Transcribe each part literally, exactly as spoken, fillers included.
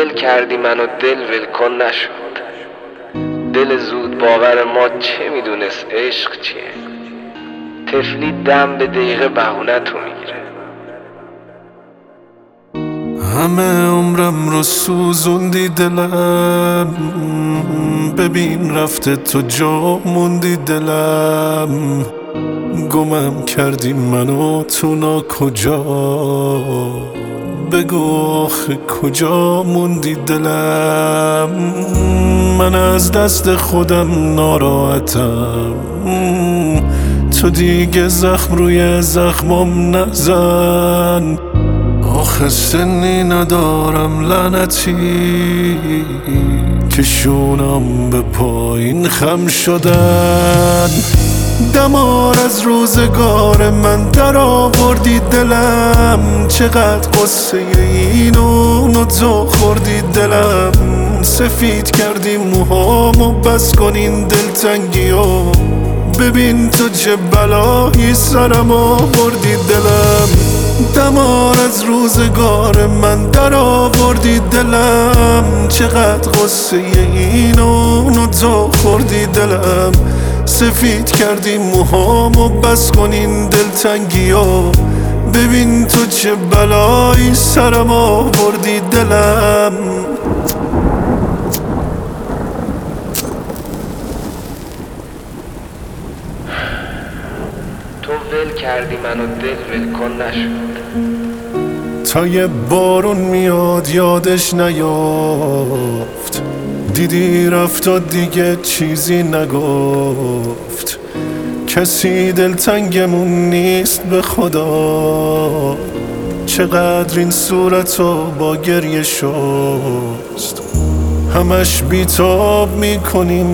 ول کردی منو دل ول کن نشد. دل زود باور ما چه میدونست عشق چیه. طفلی دم به دقیقه بهونه تو میگیره. همه عمرم رو سوزوندی دلم، ببین رفته تو جا موندی دلم. گمم کردی منو تو نا کجا، بگو آخه کجا موندی دلم. من از دست خودم ناراحتم، تو دیگه زخم روی زخمم نزن. آخه سنی ندارم لعنتی که شونم به پایین خم شدن. دمار از روزگار من در آوردی دلم، چقدر قصه اینو نو تو خوردی دلم. سفید کردی موهامو بس کن این دلتنگیو، ببین تو چه بلایی سرم آوردی دلم. دمار از روزگار من در آوردی دلم، چقدر قصه اینو نو تو خوردی دلم. سفید کردی موهامو بس کن این دلتنگیو، ببین تو چه بلایی سرم آوردی دلم. تو ول کردی منو دل ول کن نشد. تا یه بارون میاد یادش نیافت، دیدی رفت و دیگه چیزی نگفت. کسی دلتنگمون نیست به خدا، چقدر این صورتو با گریه شست. همش بیتاب میکنیم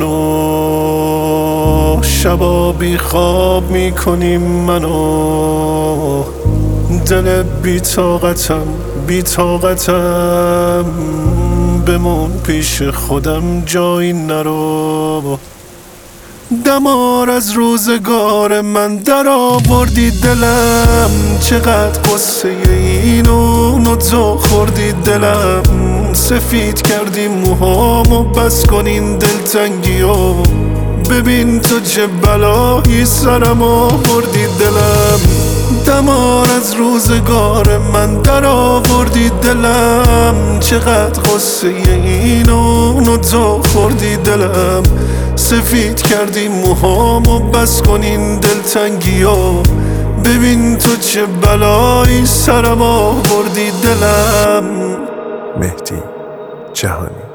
منو، شبا بی خواب میکنیم منو. دل بی‌طاقتم بی‌طاقتم، بمون پیش خودم جایی نرو. دمار از روزگار من در آوردی دلم، چقدر قصه اینو نو تو خوردی دلم. سفید کردی موهامو بس کن این دلتنگیو، ببین تو چه بلایی سرم آوردی دلم. دمار از روزگار من در آوردی دلم، چقدر قصه اینو نو تو خوردی دلم. سفید کردی موهامو بس کن این دلتنگیو، ببین تو چه بلایی سرم آوردی دلم. مهدی جهانی.